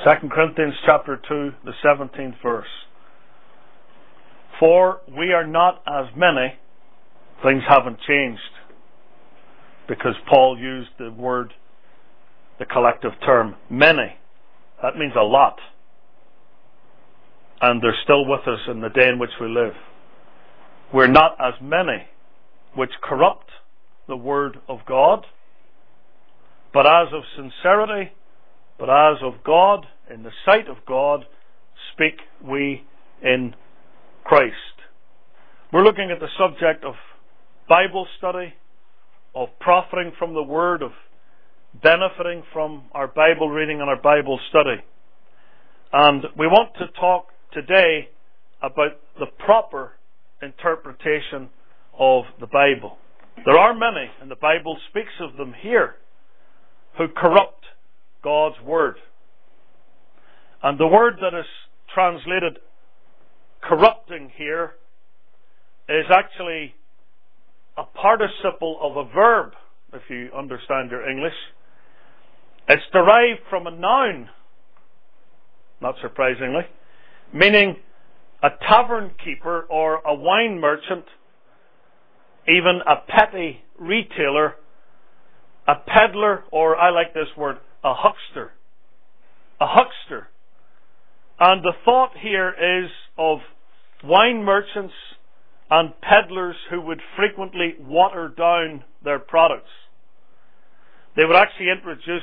2 Corinthians chapter 2, the 17th verse. For we are not as many. Things haven't changed, because Paul used the collective term, many. That means a lot. And they're still with us in the day in which we live. We're not as many which corrupt the word of God, but as of sincerity, but as of God, in the sight of God, speak we in Christ. We're looking at the subject of Bible study, of profiting from the Word, of benefiting from our Bible reading and our Bible study. And we want to talk today about the proper interpretation of the Bible. There are many, and the Bible speaks of them here, who corrupt God's Word. And the word that is translated corrupting here is actually a participle of a verb, if you understand your English. It's derived from a noun, not surprisingly, meaning a tavern keeper or a wine merchant, even a petty retailer, a peddler, or I like this word, a huckster. A huckster. And the thought here is of wine merchants and peddlers who would frequently water down their products. They would actually introduce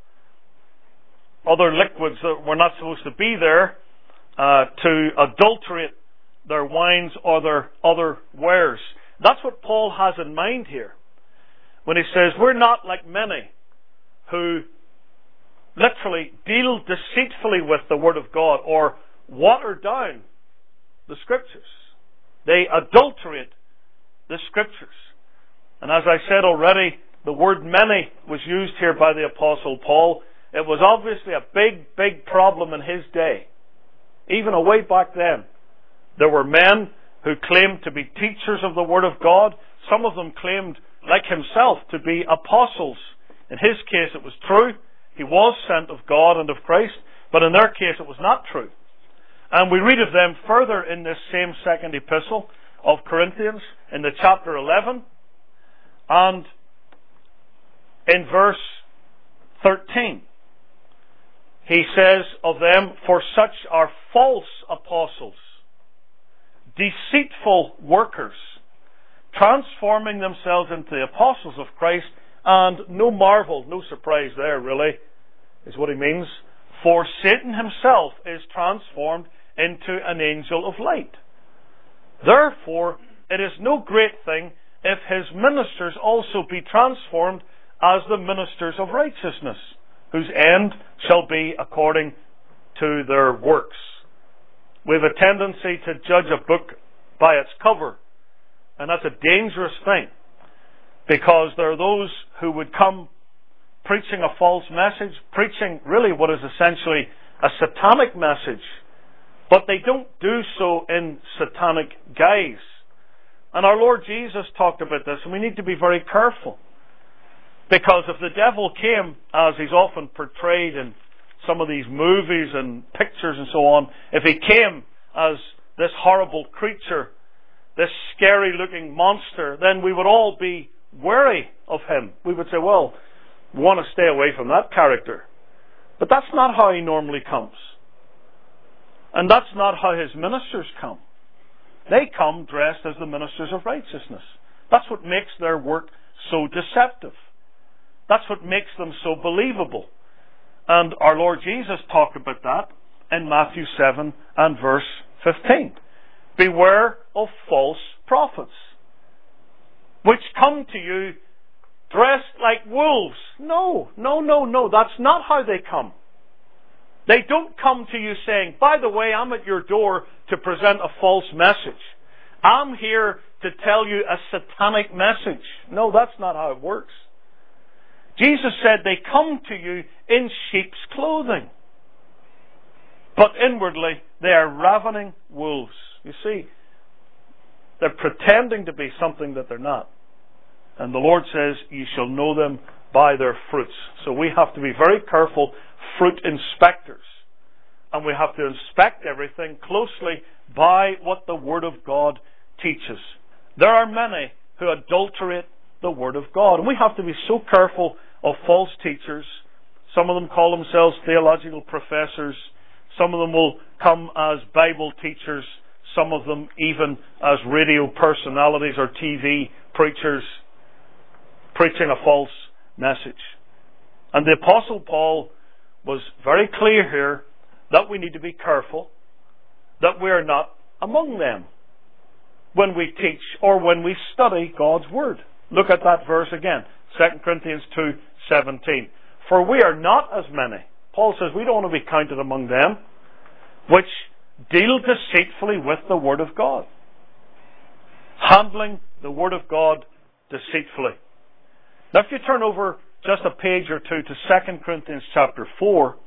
other liquids that were not supposed to be there to adulterate their wines or their other wares. That's what Paul has in mind here when he says we're not like many who literally deal deceitfully with the Word of God or water down the Scriptures. They adulterate the Scriptures. And as I said already, the word many was used here by the Apostle Paul. It was obviously a big, big problem in his day. Even away back then, there were men who claimed to be teachers of the Word of God. Some of them claimed, like himself, to be apostles. In his case, it was true. He was sent of God and of Christ, but in their case it was not true. And we read of them further in this same second epistle of Corinthians, in the chapter 11, and in verse 13. He says of them, for such are false apostles, deceitful workers, transforming themselves into the apostles of Christ. And no marvel, no surprise there really, is what he means. For Satan himself is transformed into an angel of light. Therefore, it is no great thing if his ministers also be transformed as the ministers of righteousness, whose end shall be according to their works. We have a tendency to judge a book by its cover, and that's a dangerous thing. Because there are those who would come preaching a false message, preaching really what is essentially a satanic message, but they don't do so in satanic guise. And our Lord Jesus talked about this, and we need to be very careful. Because if the devil came, as he's often portrayed in some of these movies and pictures and so on, if he came as this horrible creature, this scary looking monster, then we would all be wary of him. We would say, well, we want to stay away from that character. But that's not how he normally comes. And that's not how his ministers come. They come dressed as the ministers of righteousness. That's what makes their work so deceptive. That's what makes them so believable. And our Lord Jesus talked about that in Matthew 7 and verse 15. Beware of false prophets, which come to you dressed like wolves. No. That's not how they come. They don't come to you saying, by the way, I'm at your door to present a false message. I'm here to tell you a satanic message. No, that's not how it works. Jesus said they come to you in sheep's clothing, but inwardly they are ravening wolves. You see, they're pretending to be something that they're not. And the Lord says, you shall know them by their fruits. So we have to be very careful fruit inspectors. and we have to inspect everything closely by what the Word of God teaches. There are many who adulterate the Word of God, and we have to be so careful of false teachers. Some of them call themselves theological professors. Some of them will come as Bible teachers. Some of them even as radio personalities or TV preachers, preaching a false message. And the Apostle Paul was very clear here that we need to be careful that we are not among them when we teach or when we study God's Word. Look at that verse again, 2 Corinthians 2:17. For we are not as many. Paul says we don't want to be counted among them, which deal deceitfully with the Word of God. Handling the Word of God deceitfully. Now if you turn over just a page or two to 2 Corinthians chapter 4,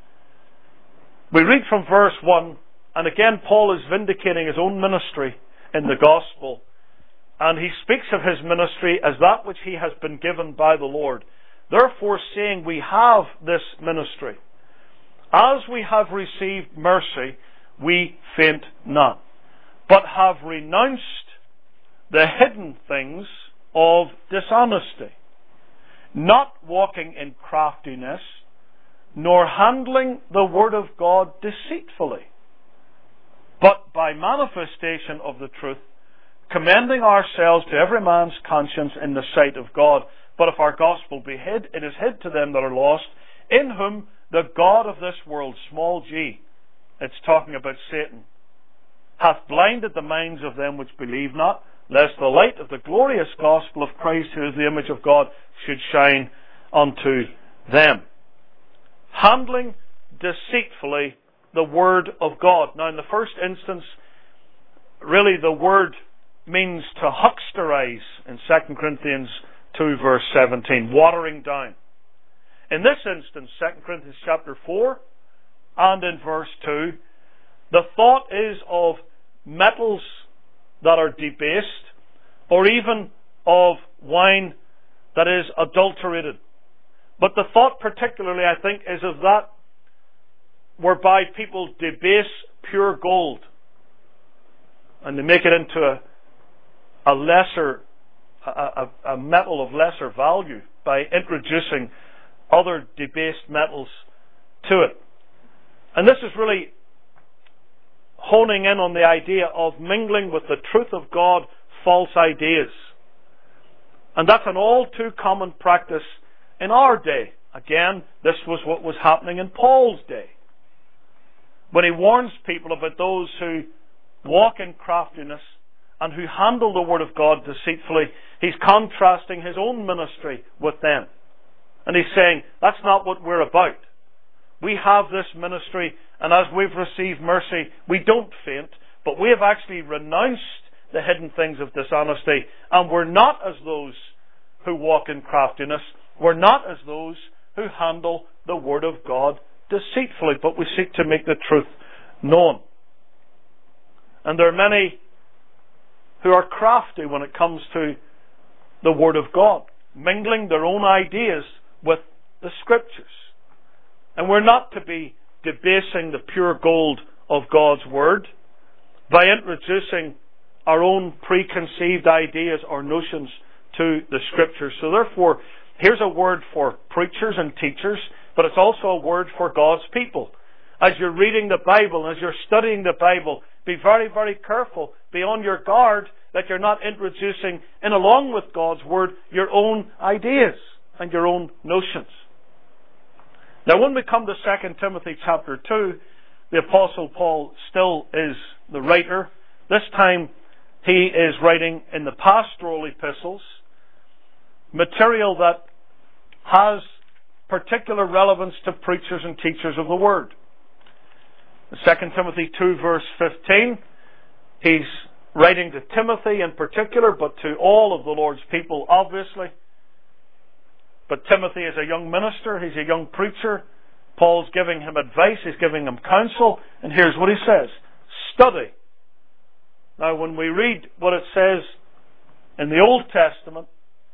we read from verse 1, and again Paul is vindicating his own ministry in the gospel. And he speaks of his ministry as that which he has been given by the Lord. Therefore, saying we have this ministry, as we have received mercy, we faint not, but have renounced the hidden things of dishonesty, not walking in craftiness, nor handling the word of God deceitfully, but by manifestation of the truth, commending ourselves to every man's conscience in the sight of God. But if our gospel be hid, it is hid to them that are lost, in whom the God of this world, small g, it's talking about Satan, hath blinded the minds of them which believe not, lest the light of the glorious gospel of Christ, who is the image of God, should shine unto them. Handling deceitfully the word of God. Now in the first instance, really the word means to hucksterize in 2 Corinthians 2 verse 17, watering down. In this instance, 2 Corinthians chapter 4 and in verse 2, the thought is of metals that are debased, or even of wine that is adulterated. But the thought particularly, I think, is of that whereby people debase pure gold and they make it into a lesser, a metal of lesser value by introducing other debased metals to it. And this is really honing in on the idea of mingling with the truth of God false ideas. And that's an all too common practice in our day. Again, this was what was happening in Paul's day. When he warns people about those who walk in craftiness and who handle the Word of God deceitfully, he's contrasting his own ministry with them. And he's saying, that's not what we're about. We have this ministry, and as we've received mercy, we don't faint, but we have actually renounced the hidden things of dishonesty, and we're not as those who walk in craftiness. We're not as those who handle the Word of God deceitfully, but we seek to make the truth known. And there are many who are crafty when it comes to the Word of God, mingling their own ideas with the Scriptures. And we're not to be debasing the pure gold of God's Word by introducing our own preconceived ideas or notions to the Scriptures. So therefore, here's a word for preachers and teachers, but it's also a word for God's people. As you're reading the Bible, as you're studying the Bible, be very, very careful. Be on your guard that you're not introducing, in along with God's Word, your own ideas and your own notions. Now when we come to 2 Timothy chapter 2, the Apostle Paul still is the writer. This time he is writing in the pastoral epistles, material that has particular relevance to preachers and teachers of the Word. In 2 Timothy 2 verse 15, he's writing to Timothy in particular, but to all of the Lord's people obviously. But Timothy is a young minister, he's a young preacher. Paul's giving him advice, he's giving him counsel, and here's what he says: study. Now when we read what it says in the Old Testament,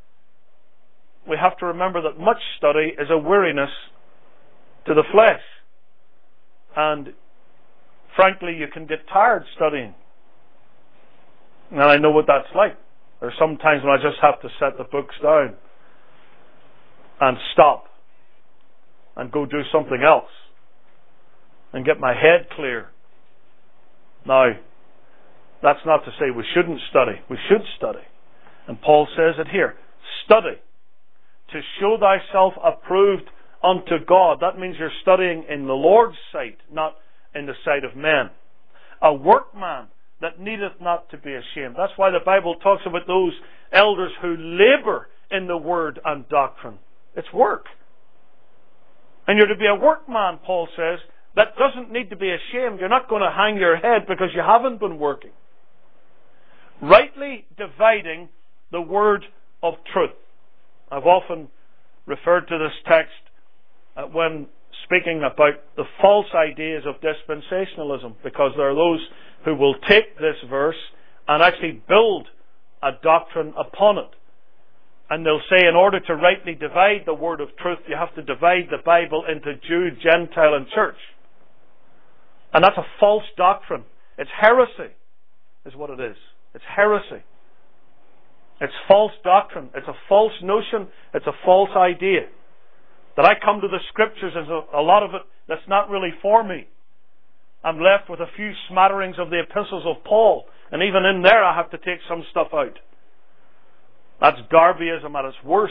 we have to remember that much study is a weariness to the flesh. And frankly, you can get tired studying. And I know what that's like. There's some times when I just have to set the books down and stop and go do something else and get my head clear. Now, that's not to say we shouldn't study. We should study. And Paul says it here. Study to show thyself approved unto God. That means you're studying in the Lord's sight, not in the sight of men. A workman that needeth not to be ashamed. That's why the Bible talks about those elders who labor in the word and doctrine. It's work. And you're to be a workman, Paul says, that doesn't need to be ashamed. You're not going to hang your head because you haven't been working. Rightly dividing the word of truth. I've often referred to this text when speaking about the false ideas of dispensationalism, because there are those who will take this verse and actually build a doctrine upon it. And they'll say, in order to rightly divide the word of truth, you have to divide the Bible into Jew, Gentile, and church. And that's a false doctrine. It's heresy, is what it is. It's heresy. It's false doctrine. It's a false notion. It's a false idea. That I come to the Scriptures, there's a lot of it that's not really for me. I'm left with a few smatterings of the epistles of Paul. And even in there I have to take some stuff out. That's Darbyism at its worst.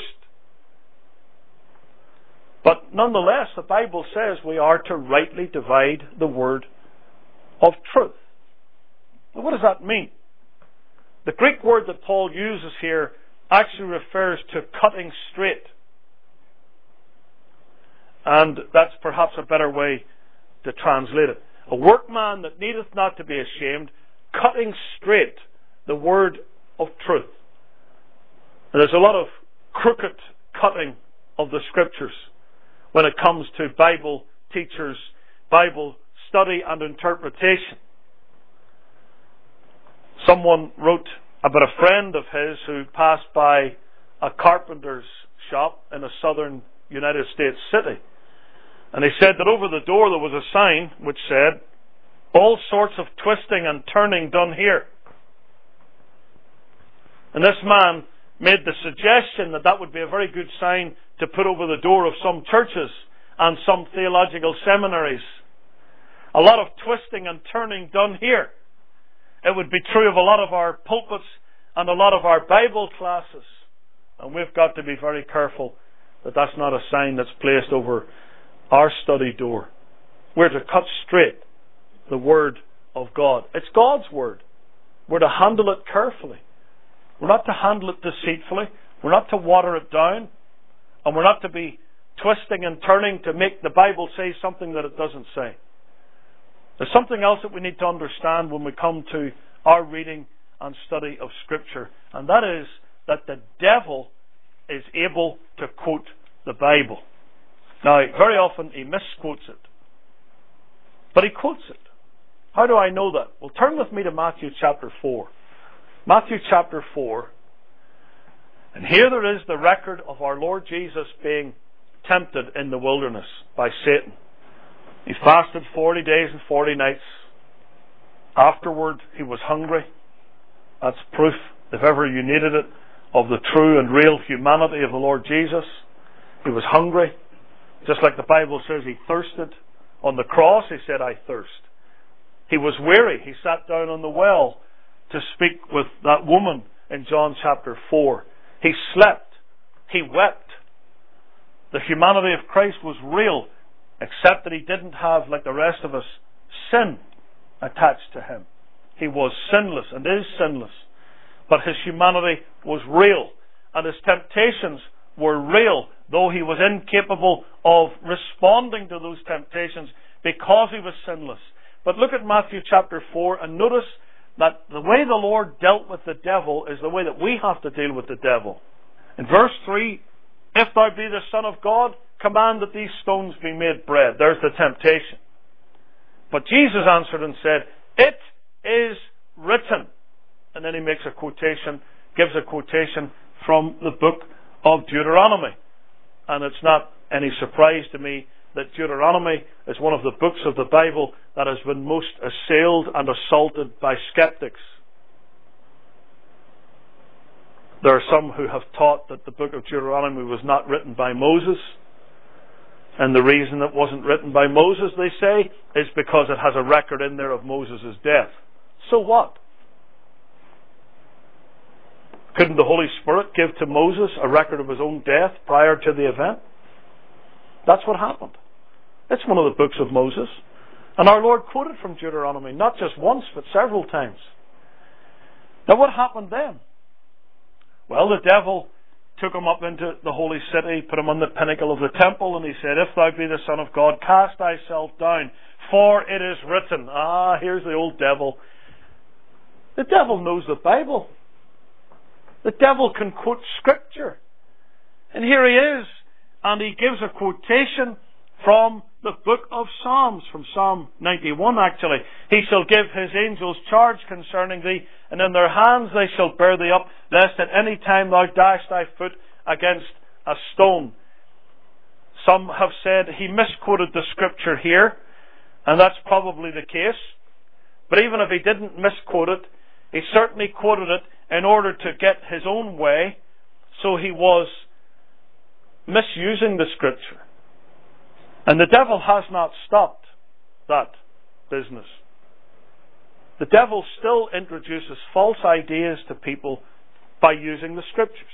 But nonetheless, the Bible says we are to rightly divide the word of truth. Now, what does that mean? The Greek word that Paul uses here actually refers to cutting straight. And that's perhaps a better way to translate it. A workman that needeth not to be ashamed, cutting straight the word of truth. And there's a lot of crooked cutting of the Scriptures when it comes to Bible teachers, Bible study and interpretation. Someone wrote about a friend of his who passed by a carpenter's shop in a southern United States city. And he said that over the door there was a sign which said, all sorts of twisting and turning done here. And this man made the suggestion that that would be a very good sign to put over the door of some churches and some theological seminaries. A lot of twisting and turning done here. It would be true of a lot of our pulpits and a lot of our Bible classes. And we've got to be very careful that that's not a sign that's placed over our study door. We're to cut straight the Word of God. It's God's Word. We're to handle it carefully. We're not to handle it deceitfully. We're not to water it down. And we're not to be twisting and turning to make the Bible say something that it doesn't say. There's something else that we need to understand when we come to our reading and study of Scripture. And that is that the devil is able to quote the Bible. Now, very often he misquotes it. But he quotes it. How do I know that? Well, turn with me to Matthew chapter 4. Matthew chapter 4. And here there is the record of our Lord Jesus being tempted in the wilderness by Satan. He fasted 40 days and 40 nights. Afterward, he was hungry. That's proof, if ever you needed it, of the true and real humanity of the Lord Jesus. He was hungry. Just like the Bible says, he thirsted. On the cross, he said, I thirst. He was weary. He sat down on the well to speak with that woman in John chapter 4. He slept. He wept. The humanity of Christ was real, except that he didn't have, like the rest of us, sin attached to him. He was sinless and is sinless. But his humanity was real. And his temptations were real, though he was incapable of responding to those temptations because he was sinless. But look at Matthew chapter 4 and notice that the way the Lord dealt with the devil is the way that we have to deal with the devil. In verse 3, if thou be the Son of God, command that these stones be made bread. There's the temptation. But Jesus answered and said, it is written. And then he makes a quotation, gives a quotation from the book of Deuteronomy. And it's not any surprise to me that Deuteronomy is one of the books of the Bible that has been most assailed and assaulted by skeptics. There are some who have taught that the book of Deuteronomy was not written by Moses. And the reason it wasn't written by Moses, they say, is because it has a record in there of Moses' death. So what? Couldn't the Holy Spirit give to Moses a record of his own death prior to the event? That's what happened. It's one of the books of Moses. And our Lord quoted from Deuteronomy, not just once, but several times. Now what happened then? Well, the devil took him up into the holy city, put him on the pinnacle of the temple, and he said, "If thou be the Son of God, cast thyself down, for it is written." Here's the old devil. The devil knows the Bible. The devil can quote Scripture. And here he is, and he gives a quotation from the book of Psalms, from Psalm 91 actually. "He shall give his angels charge concerning thee, and in their hands they shall bear thee up, lest at any time thou dash thy foot against a stone." Some have said he misquoted the Scripture here, and that's probably the case. But even if he didn't misquote it, he certainly quoted it in order to get his own way, so he was misusing the Scripture. And the devil has not stopped that business. The devil still introduces false ideas to people by using the Scriptures.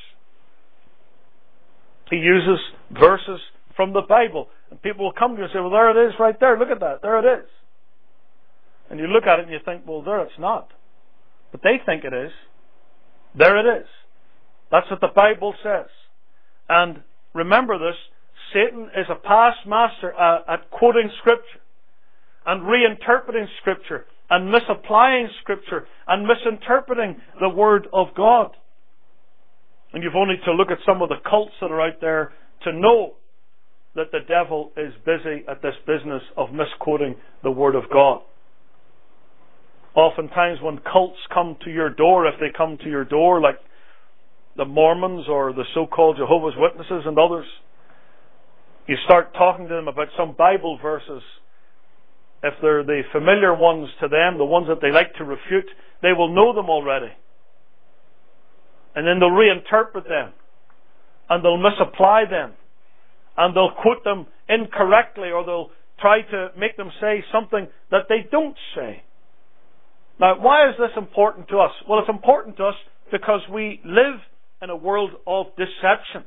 He uses verses from the Bible. And people will come to you and say, "Well, there it is right there. Look at that. There it is." And you look at it and you think, "Well, there it's not." But they think it is. There it is. That's what the Bible says. And remember this, Satan is a past master at quoting Scripture and reinterpreting Scripture and misapplying Scripture and misinterpreting the Word of God. And you've only to look at some of the cults that are out there to know that the devil is busy at this business of misquoting the Word of God. Oftentimes when cults come to your door, if they come to your door like the Mormons or the so-called Jehovah's Witnesses and others, you start talking to them about some Bible verses. If they're the familiar ones to them, the ones that they like to refute, they will know them already. And then they'll reinterpret them. And they'll misapply them. And they'll quote them incorrectly, or they'll try to make them say something that they don't say. Now, why is this important to us? Well, it's important to us because we live in a world of deception.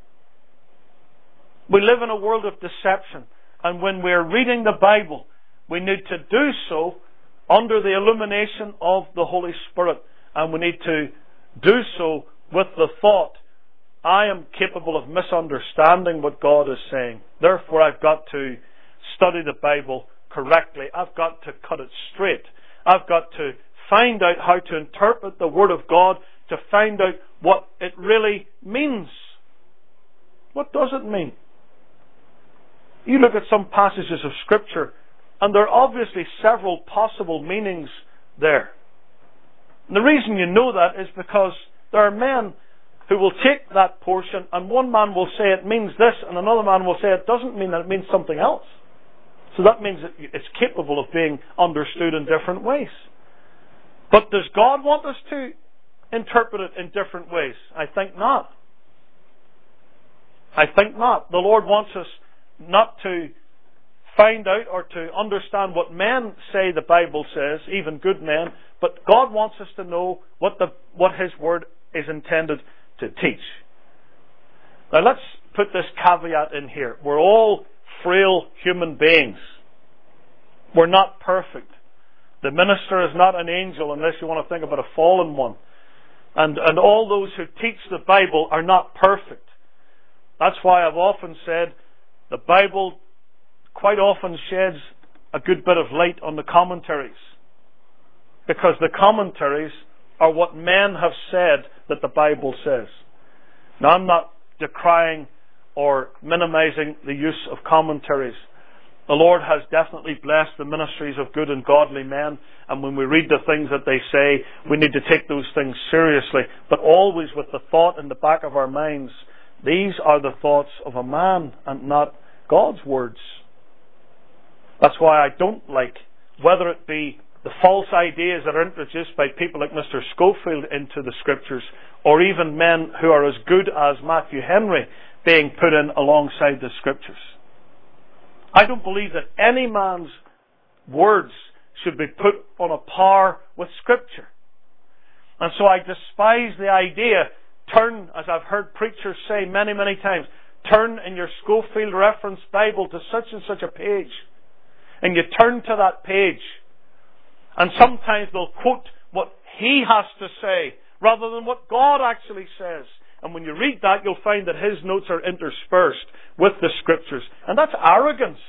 We live in a world of deception. And when we're reading the Bible, we need to do so under the illumination of the Holy Spirit. And we need to do so with the thought, I am capable of misunderstanding what God is saying. Therefore, I've got to study the Bible correctly. I've got to cut it straight. I've got to find out how to interpret the Word of God, to find out what it really means. What does it mean? You look at some passages of Scripture, and there are obviously several possible meanings there. And the reason you know that is because there are men who will take that portion, and one man will say it means this, and another man will say it doesn't mean that, it means something else. So that means that it's capable of being understood in different ways. But does God want us to interpret it in different ways? I think not. I think not. The Lord wants us not to find out or to understand what men say the Bible says, even good men, but God wants us to know what His Word is intended to teach. Now let's put this caveat in here. We're all frail human beings. We're not perfect. The minister is not an angel unless you want to think about a fallen one. And all those who teach the Bible are not perfect. That's why I've often said the Bible quite often sheds a good bit of light on the commentaries. Because the commentaries are what men have said that the Bible says. Now, I'm not decrying or minimizing the use of commentaries. The Lord has definitely blessed the ministries of good and godly men, and when we read the things that they say, we need to take those things seriously, but always with the thought in the back of our minds, these are the thoughts of a man and not God's words. That's why I don't like, whether it be the false ideas that are introduced by people like Mr. Schofield into the Scriptures, or even men who are as good as Matthew Henry being put in alongside the Scriptures. I don't believe that any man's words should be put on a par with Scripture. And so I despise the idea, turn, as I've heard preachers say many, many times, turn in your Schofield Reference Bible to such and such a page. And you turn to that page, and sometimes they'll quote what he has to say rather than what God actually says. And when you read that, you'll find that his notes are interspersed with the Scriptures. And that's arrogance.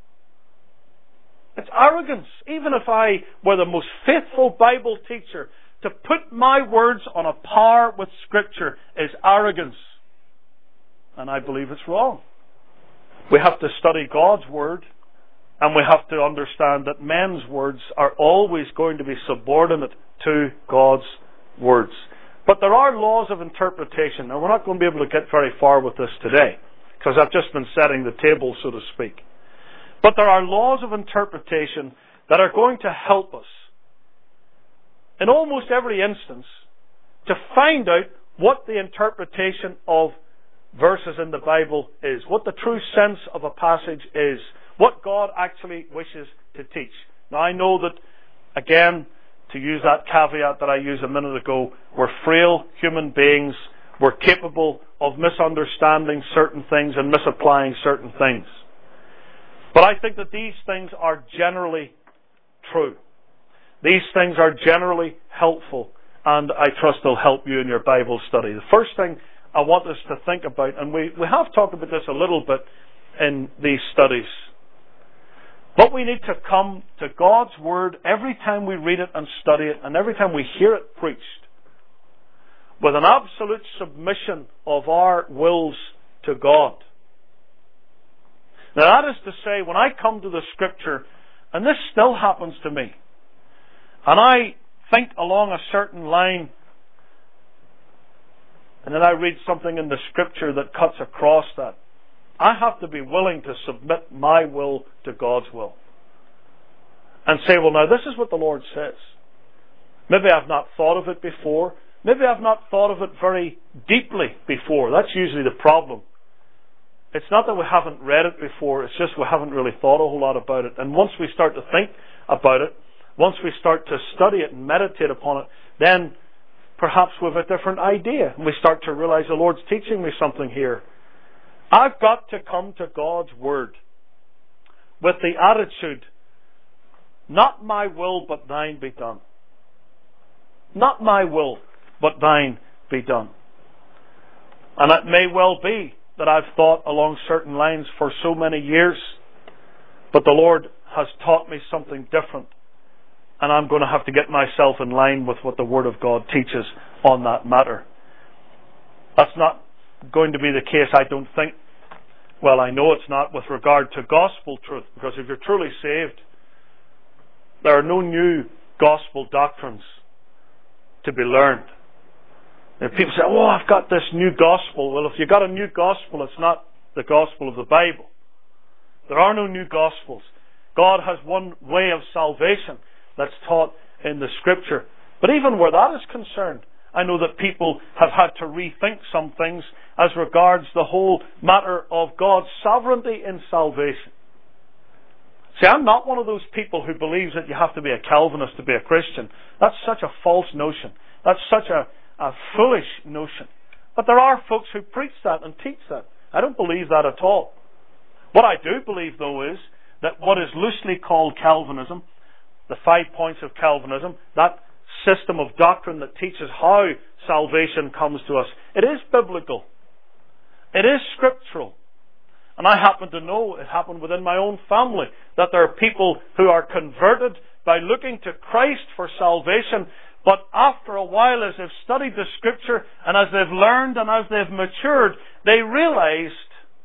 It's arrogance. Even if I were the most faithful Bible teacher, to put my words on a par with Scripture is arrogance. And I believe it's wrong. We have to study God's Word, and we have to understand that men's words are always going to be subordinate to God's words. But there are laws of interpretation. Now, we're not going to be able to get very far with this today, because I've just been setting the table, so to speak. But there are laws of interpretation that are going to help us, in almost every instance, to find out what the interpretation of verses in the Bible is, what the true sense of a passage is, what God actually wishes to teach. Now, I know that, again, to use that caveat that I used a minute ago, we're frail human beings. We're capable of misunderstanding certain things and misapplying certain things. But I think that these things are generally true. These things are generally helpful, and I trust they'll help you in your Bible study. The first thing I want us to think about, and we have talked about this a little bit in these studies, but we need to come to God's Word every time we read it and study it, and every time we hear it preached, with an absolute submission of our wills to God. Now, that is to say, when I come to the Scripture, and this still happens to me, and I think along a certain line, and then I read something in the Scripture that cuts across that, I have to be willing to submit my will to God's will. And say, well, now this is what the Lord says. Maybe I've not thought of it before. Maybe I've not thought of it very deeply before. That's usually the problem. It's not that we haven't read it before, it's just we haven't really thought a whole lot about it. And once we start to think about it, once we start to study it and meditate upon it, then perhaps we have a different idea. And we start to realize the Lord's teaching me something here. I've got to come to God's Word with the attitude, not my will, but thine be done. Not my will, but thine be done. And it may well be that I've thought along certain lines for so many years, but the Lord has taught me something different, and I'm going to have to get myself in line with what the Word of God teaches on that matter. That's not going to be the case, I don't think. Well, I know it's not with regard to gospel truth, because if you're truly saved, there are no new gospel doctrines to be learned. And people say, oh, I've got this new gospel. Well, if you've got a new gospel, it's not the gospel of the Bible. There are no new gospels. God has one way of salvation that's taught in the Scripture. But even where that is concerned, I know that people have had to rethink some things as regards the whole matter of God's sovereignty in salvation. See, I'm not one of those people who believes that you have to be a Calvinist to be a Christian. That's such a false notion. That's such a foolish notion. But there are folks who preach that and teach that. I don't believe that at all. What I do believe, though, is that what is loosely called Calvinism, the 5 points of Calvinism, that system of doctrine that teaches how salvation comes to us, it is biblical. It is scriptural. And I happen to know, it happened within my own family, that there are people who are converted by looking to Christ for salvation, but after a while, as they've studied the Scripture, and as they've learned and as they've matured, they realized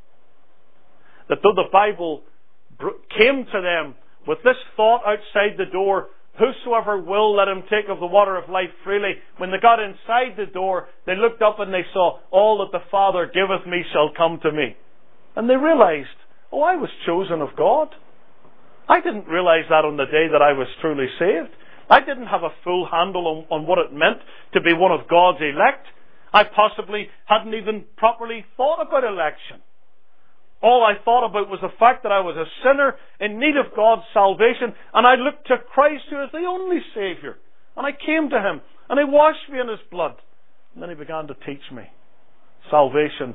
that though the Bible came to them with this thought outside the door, whosoever will, let him take of the water of life freely. When they got inside the door, they looked up and they saw, all that the Father giveth me shall come to me. And they realized Oh, I was chosen of God. I didn't realize that on the day that I was truly saved. I didn't have a full handle on what it meant to be one of God's elect. I possibly hadn't even properly thought about election. All I thought about was the fact that I was a sinner in need of God's salvation, and I looked to Christ, who is the only Saviour. And I came to Him, and He washed me in His blood. And then He began to teach me. Salvation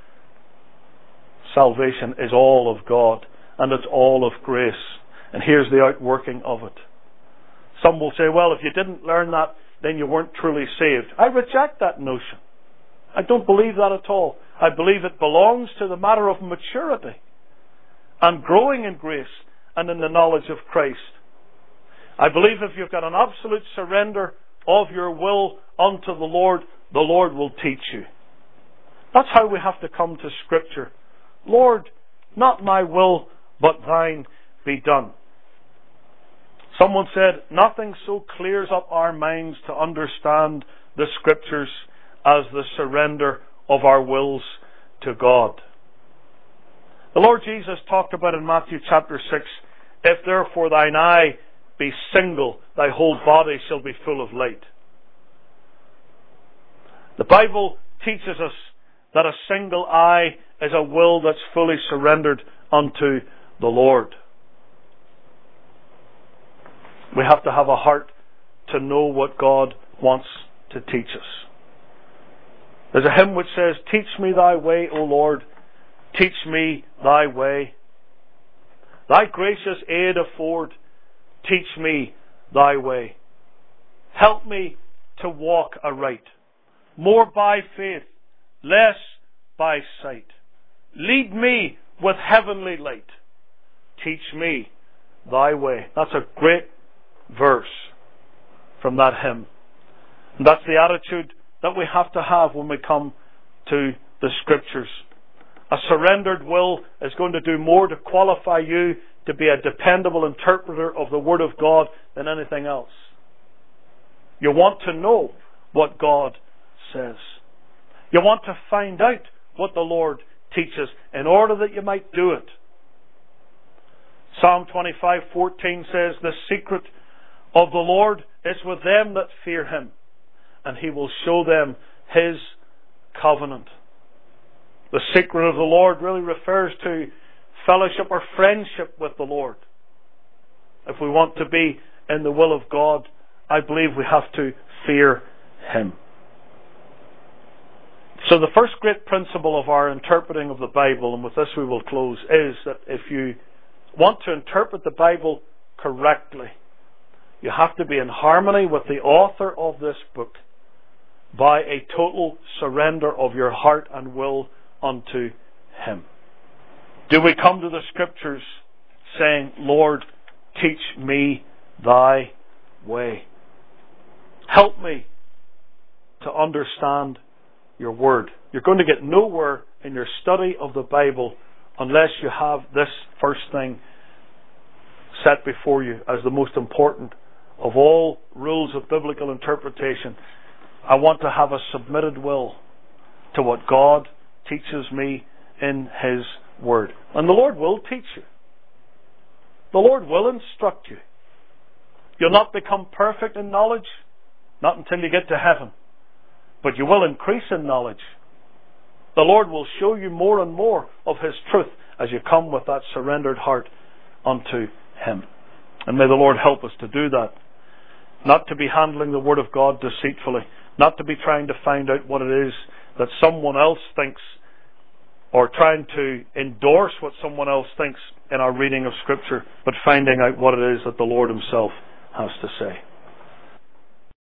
is all of God, and it's all of grace. And here's the outworking of it. Some will say, well, if you didn't learn that, then you weren't truly saved. I reject that notion. I don't believe that at all. I believe it belongs to the matter of maturity and growing in grace and in the knowledge of Christ. I believe if you've got an absolute surrender of your will unto the Lord will teach you. That's how we have to come to Scripture. Lord, not my will, but thine be done. Someone said, nothing so clears up our minds to understand the Scriptures as the surrender of our wills to God. The Lord Jesus talked about in Matthew chapter 6, if therefore thine eye be single, thy whole body shall be full of light. The Bible teaches us that a single eye is a will that's fully surrendered unto the Lord. We have to have a heart to know what God wants to teach us. There's a hymn which says, teach me thy way, O Lord, teach me thy way. Thy gracious aid afford, teach me thy way. Help me to walk aright, more by faith, less by sight. Lead me with heavenly light. Teach me thy way. That's a great verse from that hymn. And that's the attitude that we have to have when we come to the Scriptures. A surrendered will is going to do more to qualify you to be a dependable interpreter of the Word of God than anything else. You want to know what God says. You want to find out what the Lord teaches in order that you might do it. Psalm 25:14 says, the secret of the Lord is with them that fear Him, and He will show them His covenant. The secret of the Lord really refers to fellowship or friendship with the Lord. If we want to be in the will of God, I believe we have to fear Him. So the first great principle of our interpreting of the Bible, and with this we will close, is that if you want to interpret the Bible correctly, you have to be in harmony with the author of this book by a total surrender of your heart and will unto Him. Do we come to the Scriptures saying, Lord, teach me thy way. Help me to understand your word. You're going to get nowhere in your study of the Bible unless you have this first thing set before you as the most important of all rules of biblical interpretation. I want to have a submitted will to what God teaches me in His Word. And the Lord will teach you. The Lord will instruct you. You'll not become perfect in knowledge, not until you get to heaven. But you will increase in knowledge. The Lord will show you more and more of His truth as you come with that surrendered heart unto Him. And may the Lord help us to do that. Not to be handling the Word of God deceitfully. Not to be trying to find out what it is that someone else thinks, or trying to endorse what someone else thinks in our reading of Scripture, but finding out what it is that the Lord Himself has to say.